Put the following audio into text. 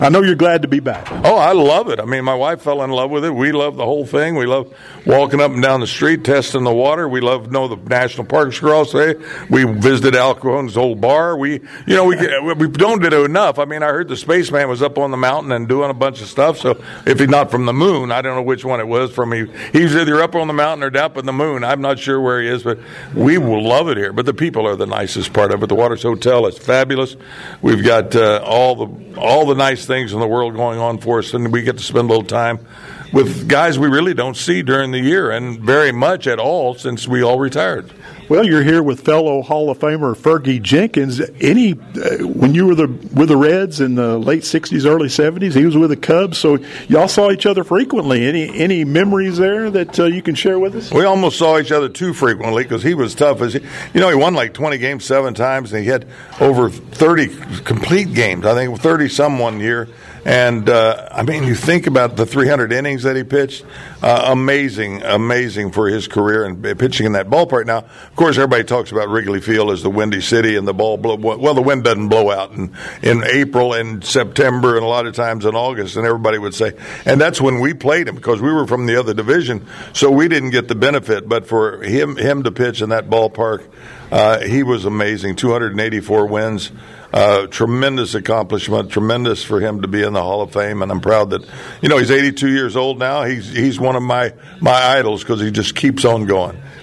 I know you're glad to be back. Oh, I love it. I mean, my wife fell in love with it. We love the whole thing. We love walking up and down the street, testing the water. We love the national parks across there. We visited Al Capone's old bar. We don't do enough. I mean, I heard the spaceman was up on the mountain and doing a bunch of stuff. So if he's not from the moon, I don't know which one it was from. He's either up on the mountain or down on the moon. I'm not sure where he is, but we will love it here. But the people are the nicest part of it. The Waters Hotel is fabulous. We've got all the nice things in the world going on for us, and we get to spend a little time with guys we really don't see during the year, and very much at all since we all retired. Well, you're here with fellow Hall of Famer Fergie Jenkins. When you were with the Reds in the late 60s, early 70s, he was with the Cubs, so y'all saw each other frequently. Any memories there that you can share with us? We almost saw each other too frequently because he was tough. He won like 20 games 7 times, and he had over 30 complete games. I think 30-some one year. And, I mean, you think about the 300 innings that he pitched, amazing for his career and pitching in that ballpark. Now, of course, everybody talks about Wrigley Field as the Windy City and the ball the wind doesn't blow out in April and September and a lot of times in August, and everybody would say. And that's when we played him because we were from the other division, so we didn't get the benefit. But for him to pitch in that ballpark, he was amazing, 284 wins. Tremendous accomplishment, tremendous for him to be in the Hall of Fame, and I'm proud that, he's 82 years old now. He's one of my idols because he just keeps on going.